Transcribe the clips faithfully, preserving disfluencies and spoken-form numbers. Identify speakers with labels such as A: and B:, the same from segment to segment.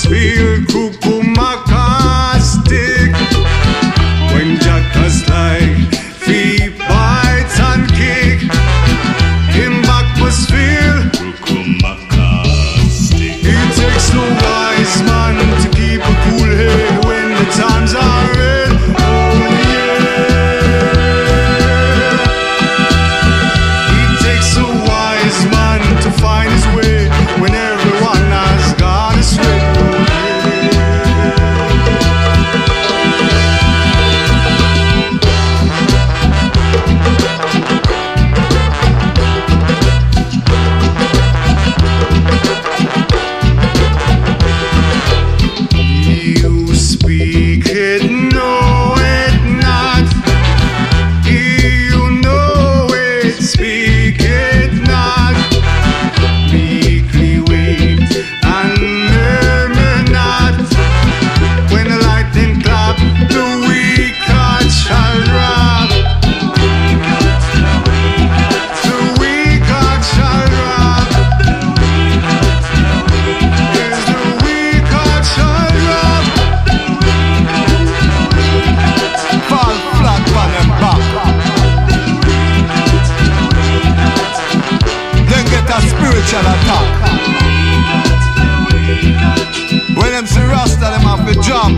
A: atmosphere, cuckoo macaustic. When jackals like feet bites and kick in atmosphere, cuckoo macaustic. It takes no wise man to keep a cool head when the times are red. Oh yeah. It takes a wise man to find his way when everyone has got a straight. You speak it, know it not. You know it, speak it not. Meekly wait and murmur not. When the lightning clap, the weak heart shall drop. The weak heart shall drop. Yes, the weak heart shall drop. Fall flat on them back. Then get a spiritual attack. When them see Rasta, them have to jump.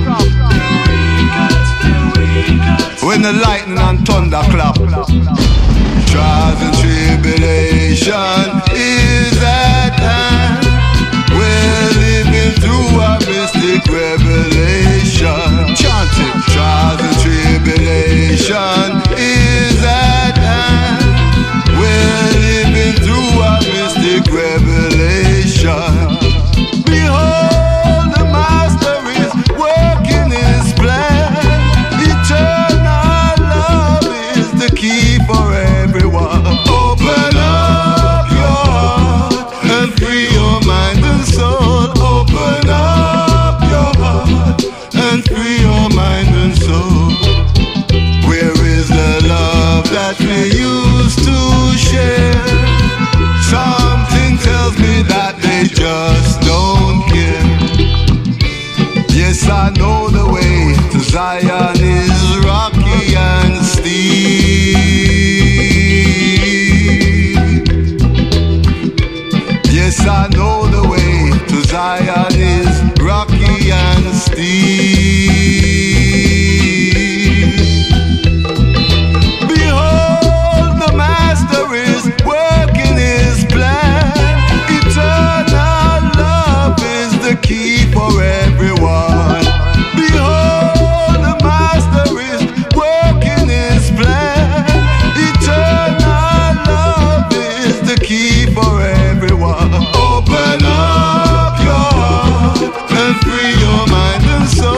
A: When the lightning and thunder clap. Trials and tribulation is at hand. We're living through a mystic revelation. Chant it. Trials and tribulation is at hand. We're living through a mystic revelation. Behold, the Master is working his plan. Eternal love is the key for everyone. Open up your heart and free your mind and soul. Open up your heart and free your mind and soul. Where is the love that we used to share? Something tells me that they just don't care. Yes, I know the way to Zion is rocky and steep. Yes, I know the way to Zion is rocky and steep. Behold, the Master is working his plan. Eternal love is the key for everyone. Behold, the Master is working his plan. Eternal love is the key for everyone. Open up your heart and free your mind and soul.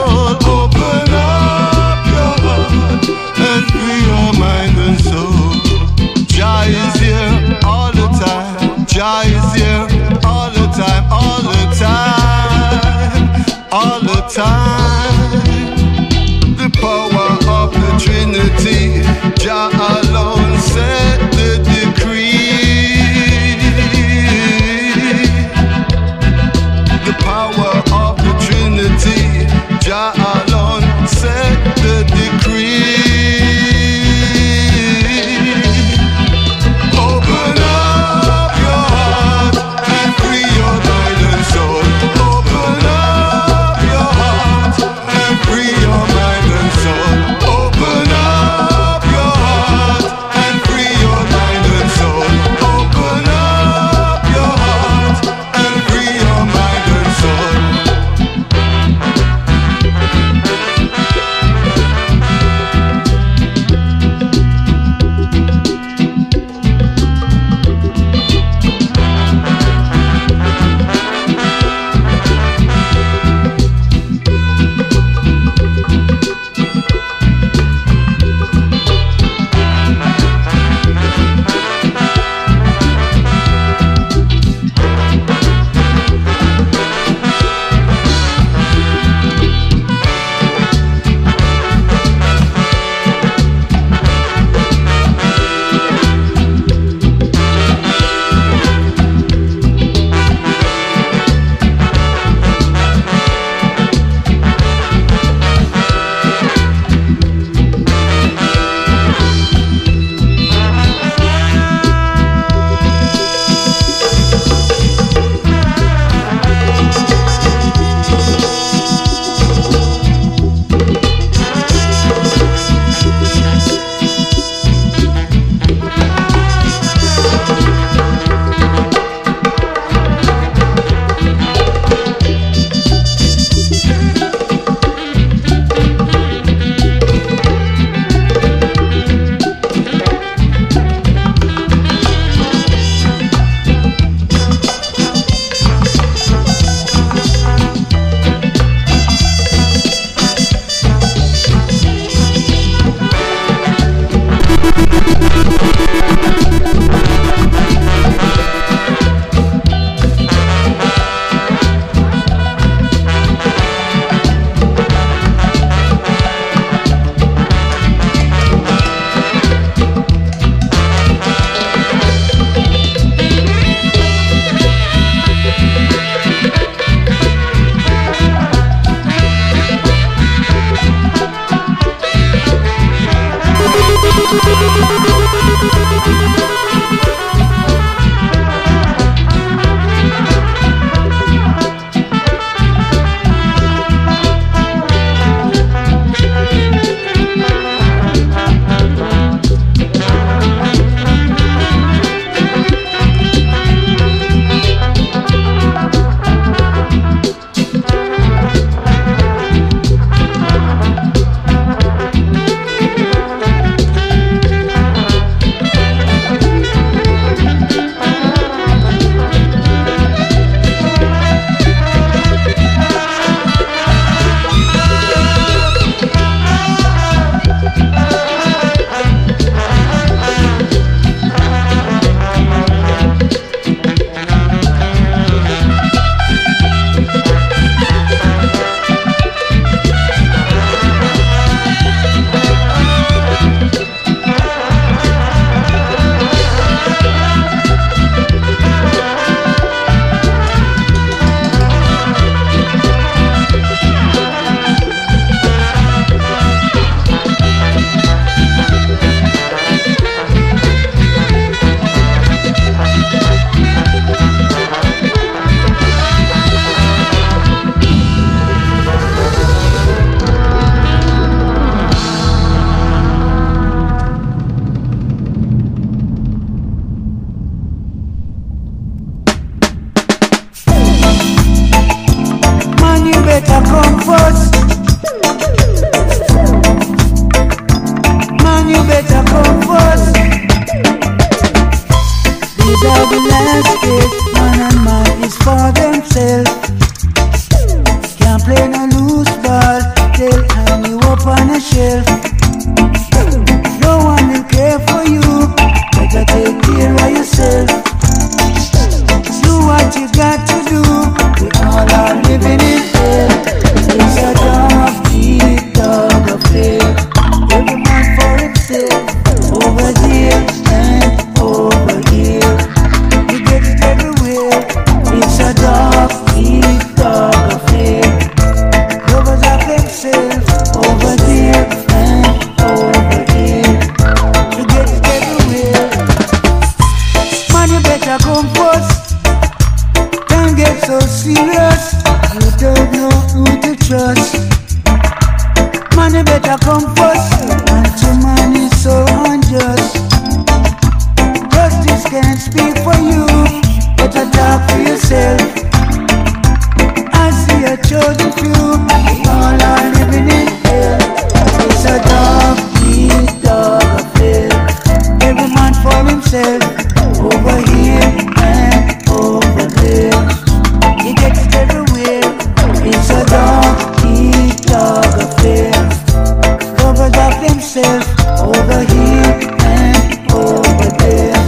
B: the last days, man and man is for themselves. Can't play no loose ball, they'll hang you up on a shelf. No one will care for you, better take care of yourself. Do what you got to do, we all are living in hell. It's a dark, deep, dog affair. Every man for himself, over here and over here. You get it everywhere. It's a dark, deep, dog affair. Lovers of themselves, over there and over here. You get it everywhere. Man, you better come first. Time gets so serious, you don't know who to trust. Man, you better come first. And to man is so unjust. Justice can't speak for you, better talk for yourself. I see a chosen few, we all are living in hell. It's a dog eat dog affair. Every man for himself, over here and over there. You get it everywhere. It's a dog eat dog affair. Lovers of themselves, over here and over there.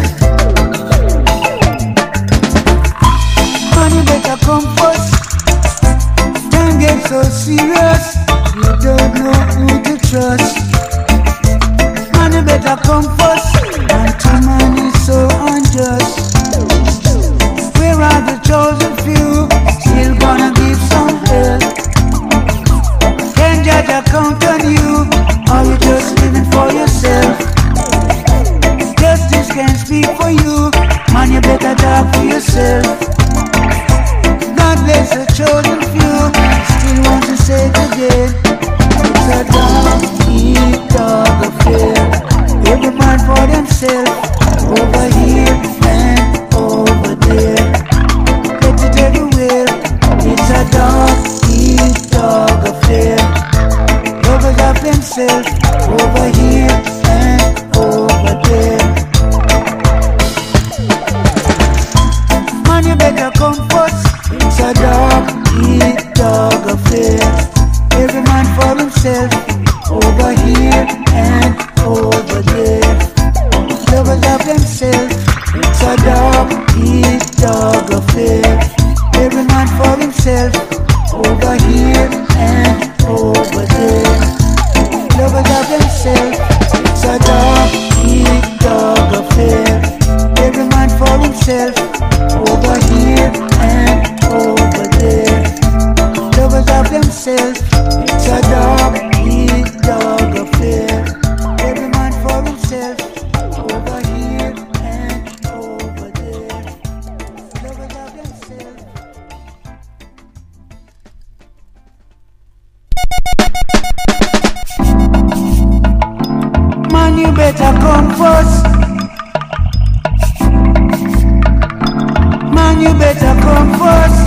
B: Man, you better come first. Time gets so serious, you don't know who to trust. Man, you better come first. And to man is so unjust. Where are the chosen few? Still gonna give some help. Can judge account on you, or you just living for yourself? Justice can't speak for you, man, you better talk for yourself. God bless the chosen few, still want to say it again. It's a dog eat dog affair. Every man for themselves, over here and over there. Get it everywhere. It's a dog eat dog affair. Lovers of themselves, over here and over there. Man, you better come first. It's a dog eat dog affair. Every man for himself, over here and over there. Lovers of themselves, it's a dog eat dog affair. Every man for himself, over here and over there. Lovers of themselves, it's a dog eat dog affair. Every man for himself, over here and over there. Lovers of themselves, it's a dog eat dog affair. Every man for himself, over here and over there. Lovers of themselves. Man, you better come first. Man, you better come first.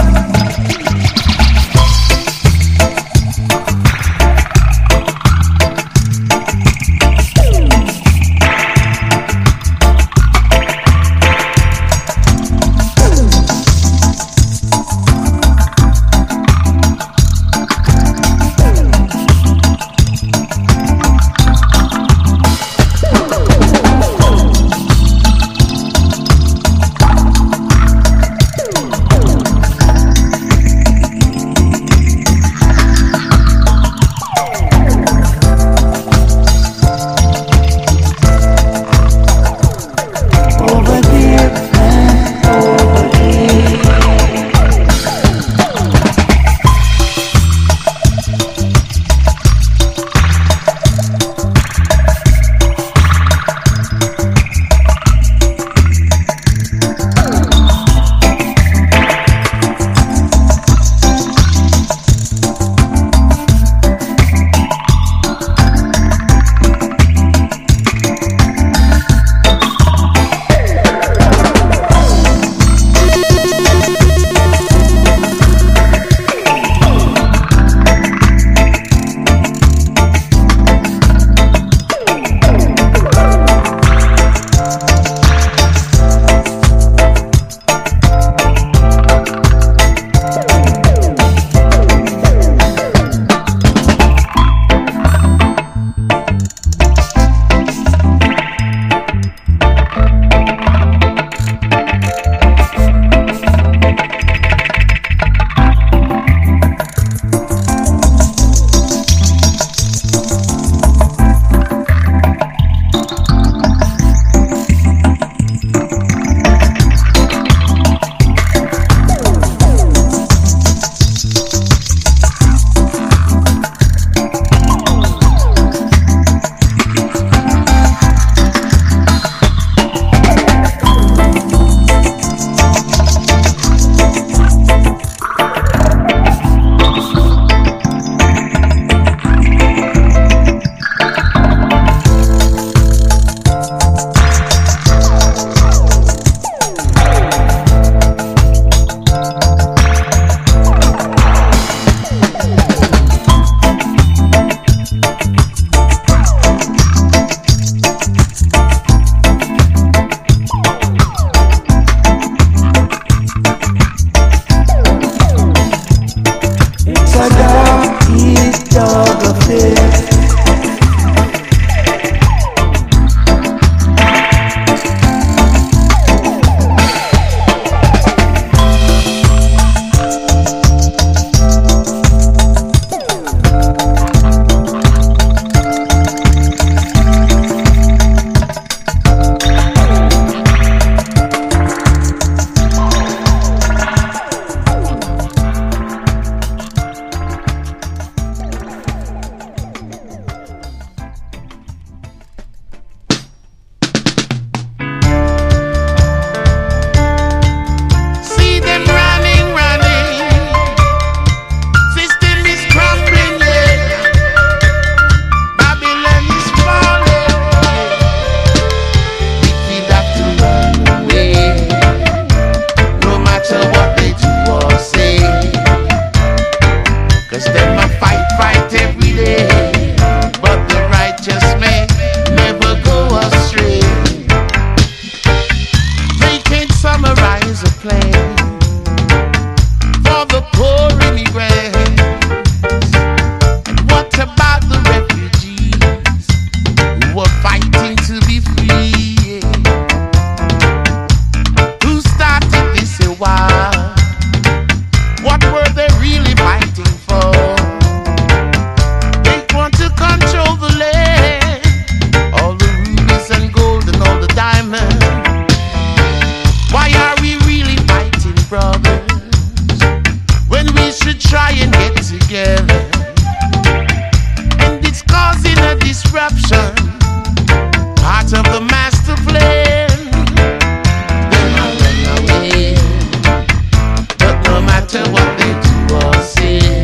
C: together, and it's causing a disruption, part of the master plan. Then I run away, but no matter what they do or say,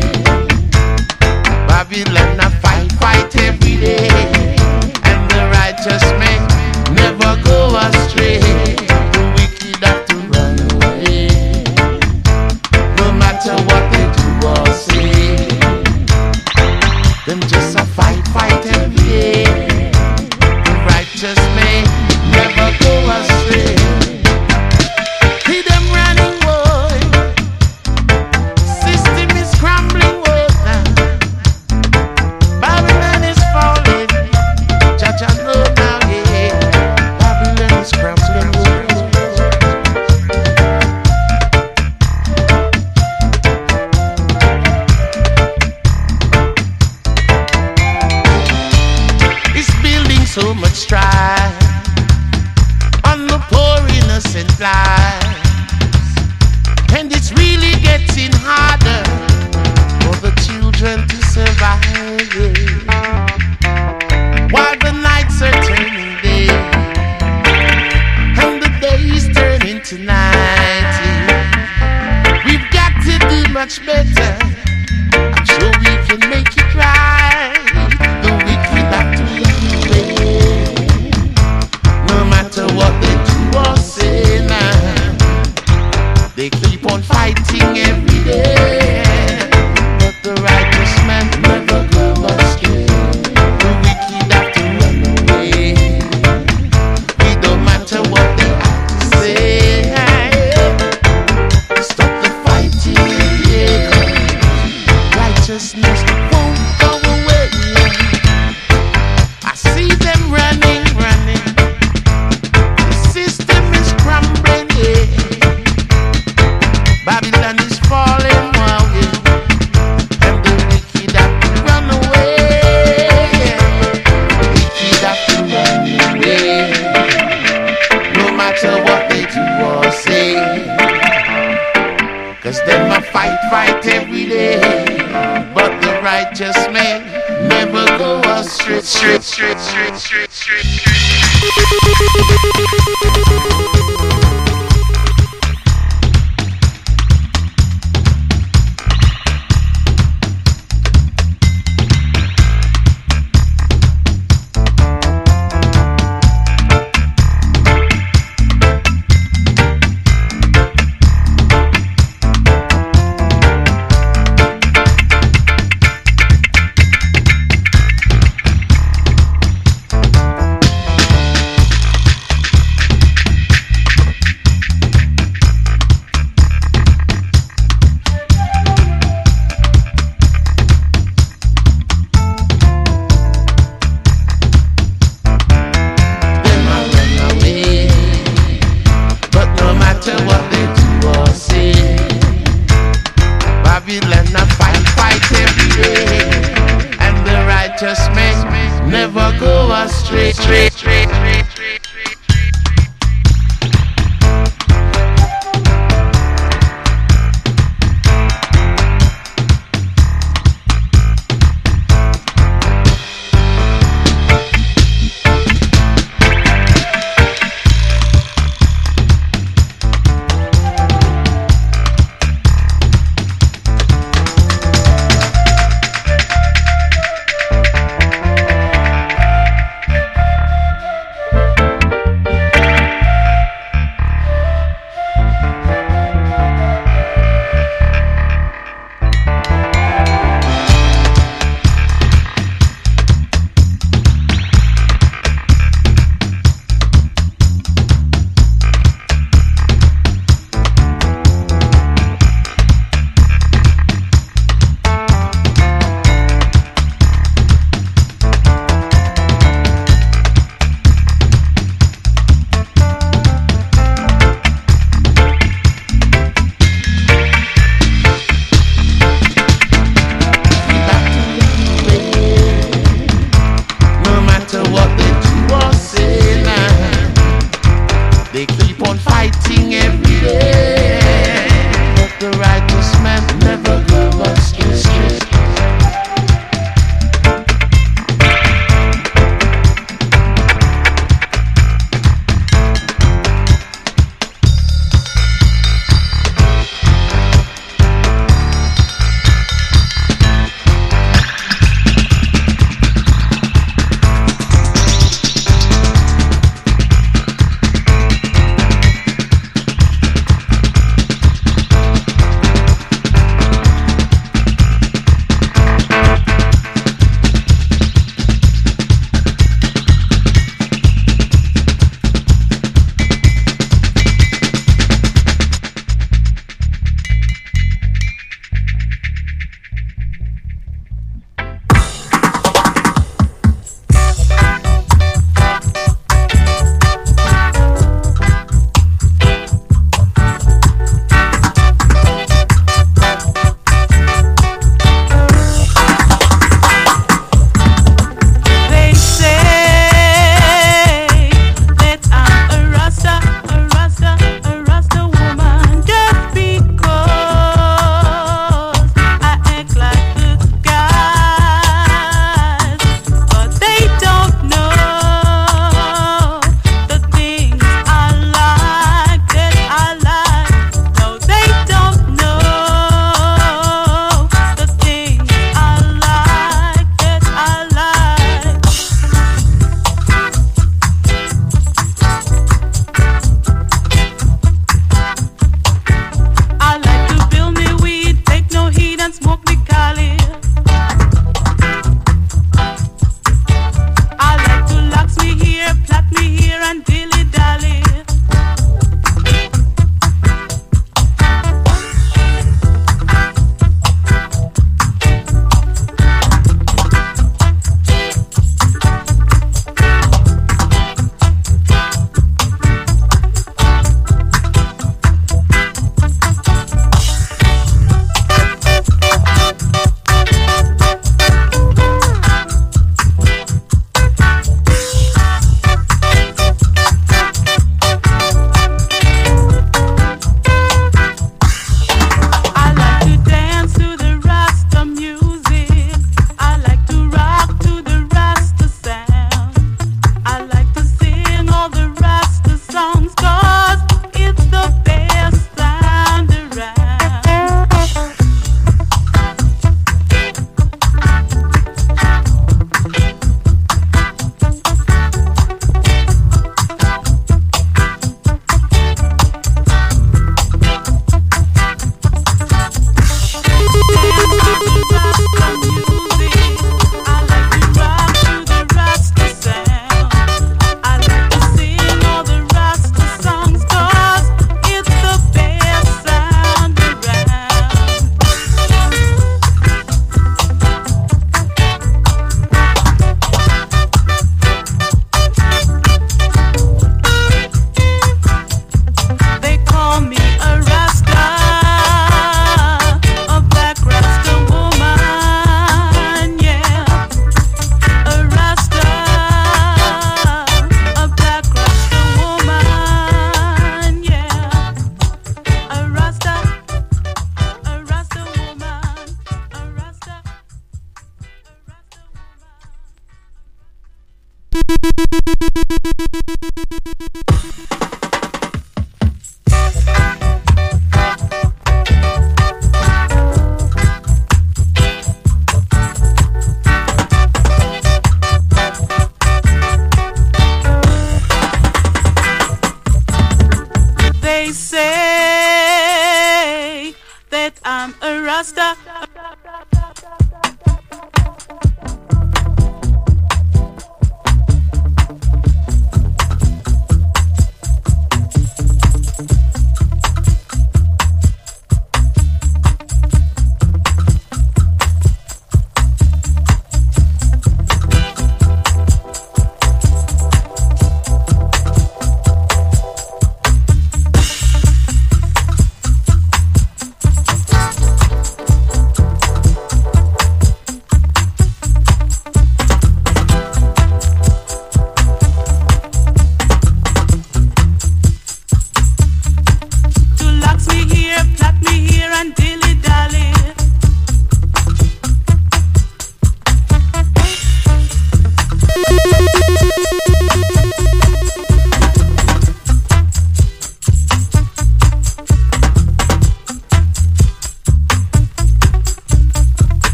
C: Babylon I fight, fight every day, and the righteous men never go astray. The wicked have to run away, no matter what they do or say. Them just a fight, fight every day. The righteous men never go astray. See them running, boy. System is crumbling, boy. Babylon is falling. Judge, I know now, yeah. Babylon is crumbling, boy. It's building so much strife on the poor innocent lives, and it's really getting harder for the children to survive, yeah. While the nights are turning day and the days turning to night, yeah. We've got to do much better. I'm sure we can make it right. The wicked have to run away, no matter what they do or say now. They keep on fighting every day, but the righteous man never go astray. The wicked have to run away, it don't matter what they have to say. Stop the fighting, yeah, 'cause righteousness won't go away. I see them running, running. The system is crumbling, yeah. Babylon is falling, wow, yeah. And the wicked have to run away, yeah. The wicked have to run away, no matter what they do or say. 'Cause them a fight, fight every day, but the righteous men never go astray, straight, straight, straight, straight, straight, straight. Them a run away, but no matter what they do or say, Babylon a fight, fight every day, and the righteous men never go astray, straight, straight, straight, straight, straight.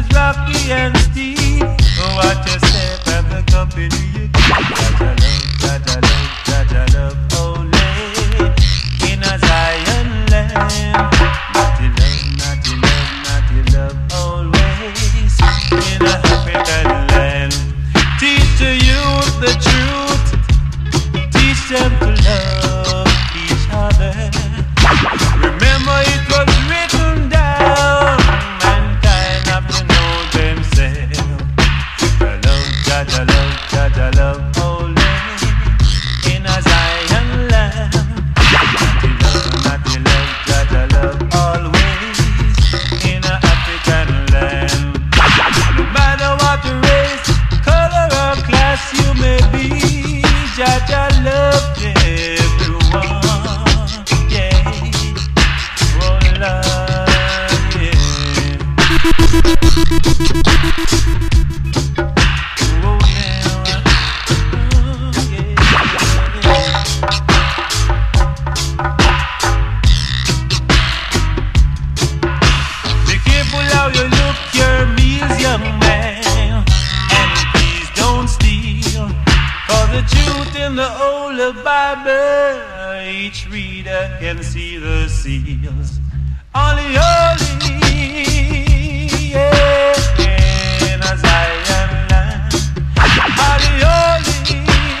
D: is rocky and steep. Watch your step and the company you keep. Jaja love, Jaja love, Jaja love, only in a Zion land. Naughty love, naughty love, naughty love, always in a African land. Teach the youth the truth. Teach them to love each other. Remember it was written down. Mankind have to know themselves. Jaja love, Jaja love, only in a Zion land. Naughty love, naughty love, Jaja love, always in a African land. No matter what the race, color or class you may be, Jaja love everyone. Yeah, oh Lord, yeah. In the Holy Bible, each reader can see the seals. Only holy, yeah, in a Zion land. Only holy,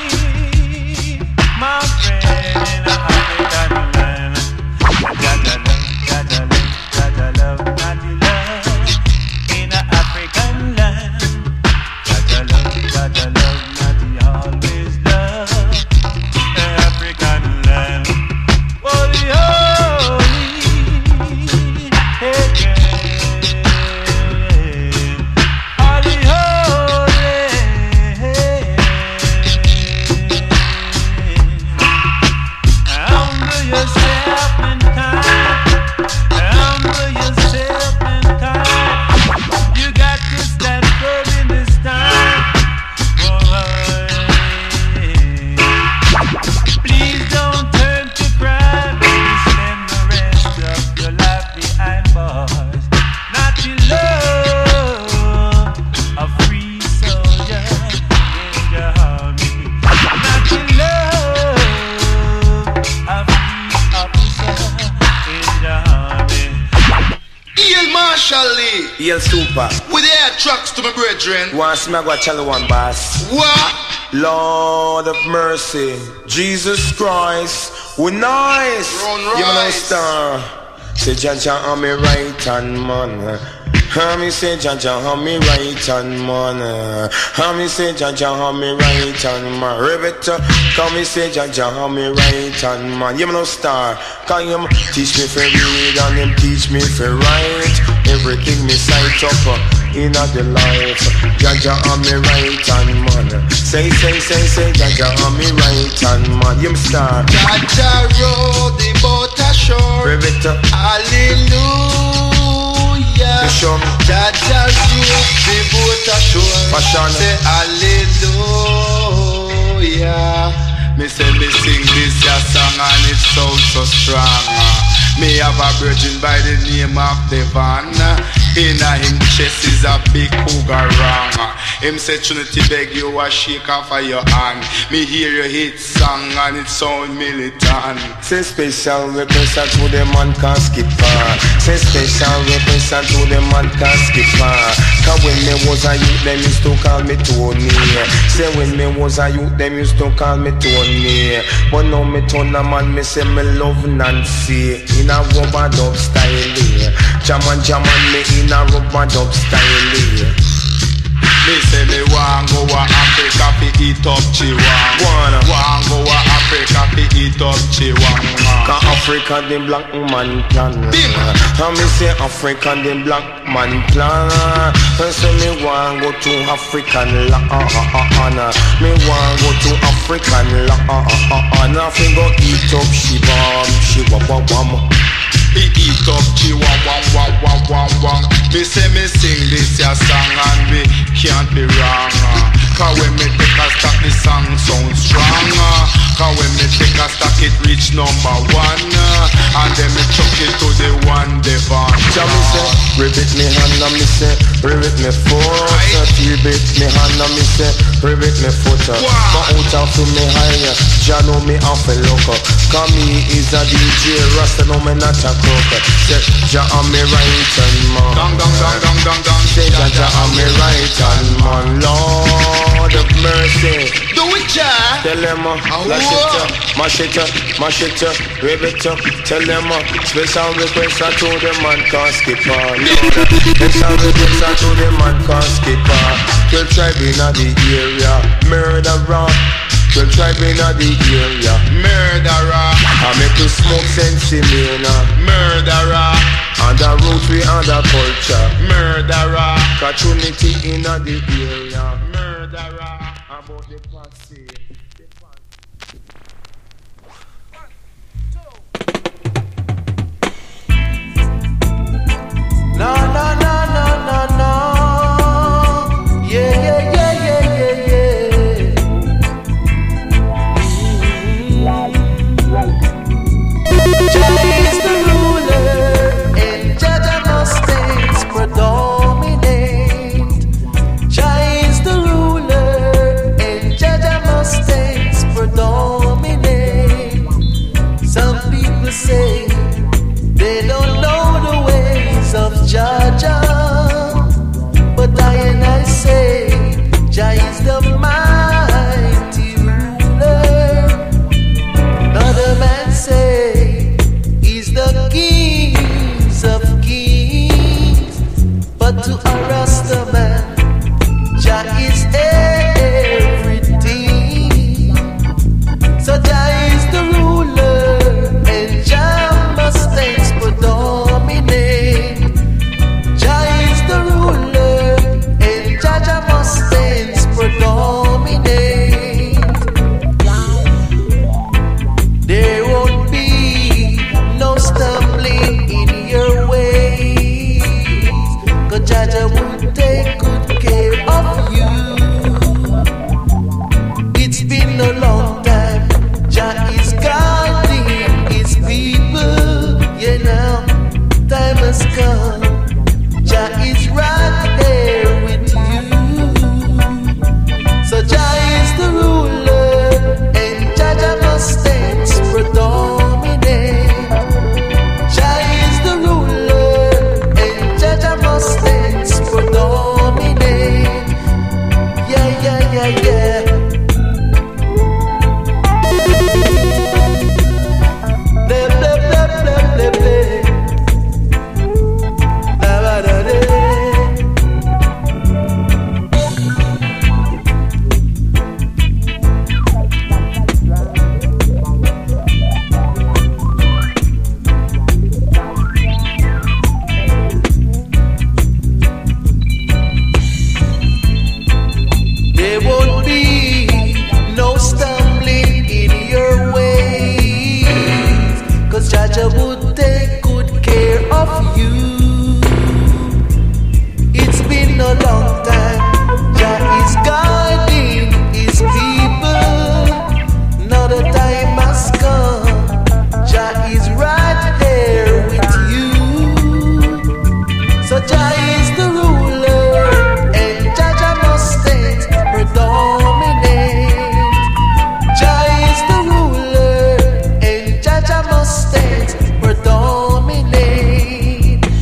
D: my friend, in a African land. Jaja love, Jaja love, Jaja love, naughty love, in a African land. Jaja love, Jaja love, naughty always love. African land, holy, holy, hey, holy, holy. Humble yourself, mankind. Humble yourself, mankind. You got to stand firm in this time. Please don't turn to crime. Please spend the rest of your life behind bars. Not to love a free soldier in the army. Not to love a free officer in the army.
A: Ian Marshall Lee.
E: Yel super.
A: With air trucks to my brethren.
E: Once me I go tell one boss.
A: What?
E: Lord of mercy, Jesus Christ, we nice.
A: Run
E: You know
A: rise.
E: star. Say Jaja on me right hand man. How me say Jaja on me right hand man. How me say Jaja on me right hand man. Rebecca, come me say Jaja on me right hand man. You know star. Can you teach me for read and him teach me for write. Everything me sight up uh, in the life. Jaja on me right hand man. Say say say say Jaja on me right hand man. You star.
A: Jaja rode the boat ashore.
E: Rebecca,
A: Hallelujah.
E: show me.
A: Jaja rode the boat ashore.
E: Fashion.
A: Say hallelujah. Me say me sing this ya song and it sounds so strong. Me have a virgin by the name of Devon. In a him chest is a big cougar wrong. Him say Trinity beg you a shake off of your hand. Me hear your hit song and it sound militant.
E: Say special represent to the man can skip far. Say special represent to the man can skip far. Cause when me was a youth them used to call me Tony. Say when me was a youth them used to call me Tony. But now me turn a man me say me love Nancy. In a rubber dub style. Jaman jaman me in a rubber dub style.
A: Me say me want go a Africa fi eat up chihuahua.
E: Wanna
A: Want go a Africa fi eat up chihuahua.
E: Cause Africa the black man plan.
A: Bim.
E: And me say Africa the black man plan. And say me want go to African land. Me want go to African land. And I fi go eat up shibam, shibam.
A: He eat up chihuahua, wah, wah, wah, wah. Me say me sing this ya song and we can't be wrong. Cause when me take a stop the song sound strong. Cause when me take a stock it reach number one, uh, and then me chuck it to the one Devon.
E: Jah me say, ribbit me hand and me say, ribbit me foot. Ribbit me hand and me say, ribbit me foot. Go out of to me higher, Jah know me off a loco. Cause me is a D J, Rasta know me not a croaker. Say Jah on me right hand man.
A: Dong dong dong dong dong dong.
E: Say Jah Jah on me right hand man. Lord of mercy,
A: do it Jah.
E: tell them uh, lash it up, mash it up, mash it up, ribbit up. Tell them uh, special request to the man can't skip on. Special request to the man can't skip on. Kill tribe inna the area, murderer. Kill tribe inna the area,
A: Murderer.
E: I make you smoke sense in me now.
A: Murderer.
E: And the root we and the culture.
A: Murderer.
E: Catch unity inna the area.
A: Murderer.
E: About the posse.
B: No, no, no, no, no, no. Yeah, yeah, yeah, yeah, yeah, yeah. Jah is the ruler, and Jah Jah must things predominate. Jah is the ruler, and Jah Jah must things predominate. Some people say they don't know the ways of Jah Jah, but I and I say Jah is the mighty ruler. Another man say he's the kings of kings, but to a Rasta man Jah is everything. So Jah is the ruler, and Jah must things predominate. Jah is the ruler, and Jah Jah must things predominate. There won't be no stumbling in your ways, 'cause Jah Jah will take good care of you. It's been a long time, Jah is guarding his people. Yeah, now time has come, Jah is right there with you. So Jah is the ruler, and Jah Jah must things predominate. Jah is the ruler, and Jah Jah must things predominate. Yeah, yeah, yeah, yeah. Blah, blah, blah, blah, blah, blah. Da, ba, da, da. There won't be no stumbling in your ways, 'cause Jah Jah would take good care of you. It's been a long time, Jah is guiding his people. Now the time has come, Jah is right there with you. So Jah is the ruler, and Jah Jah must things predominate. Jah is the ruler, and Jah Jah must things predominate.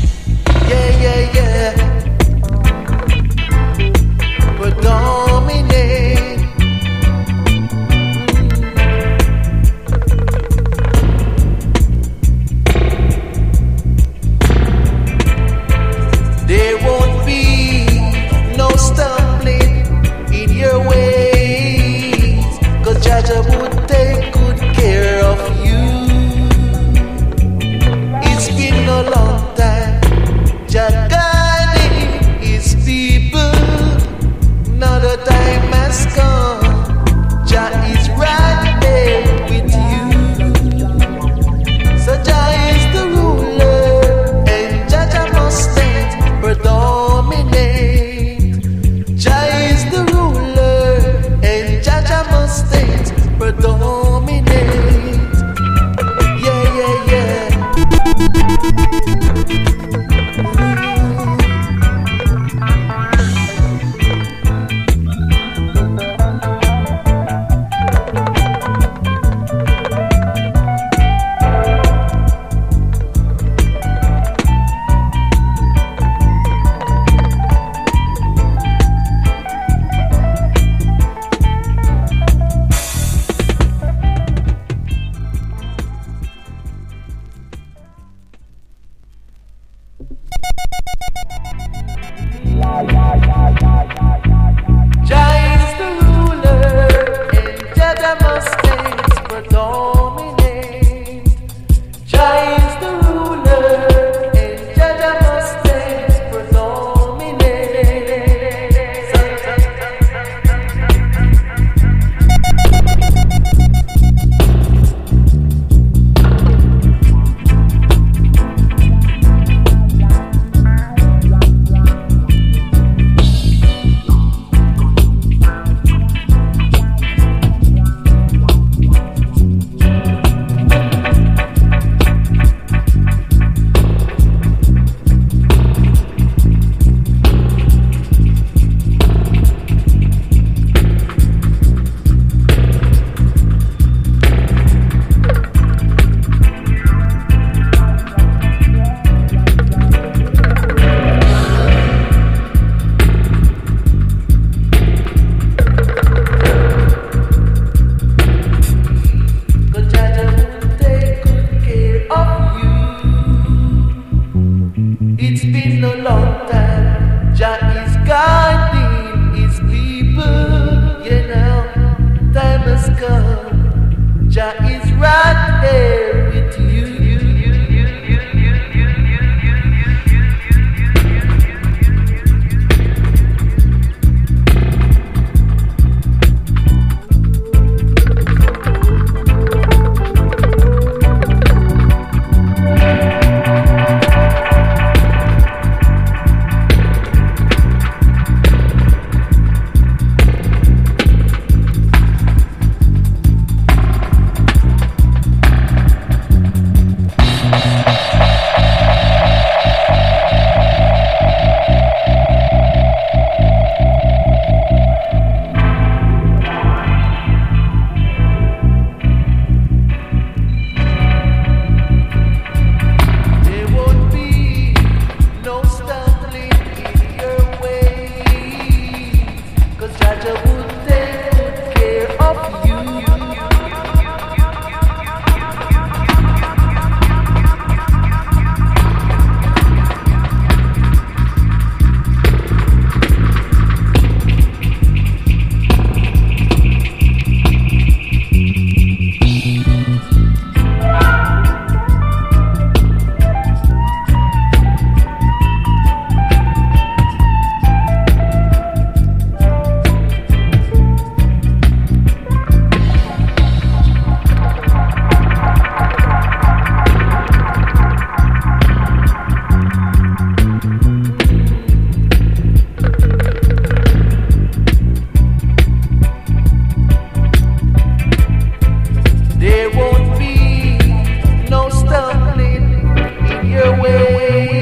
F: away.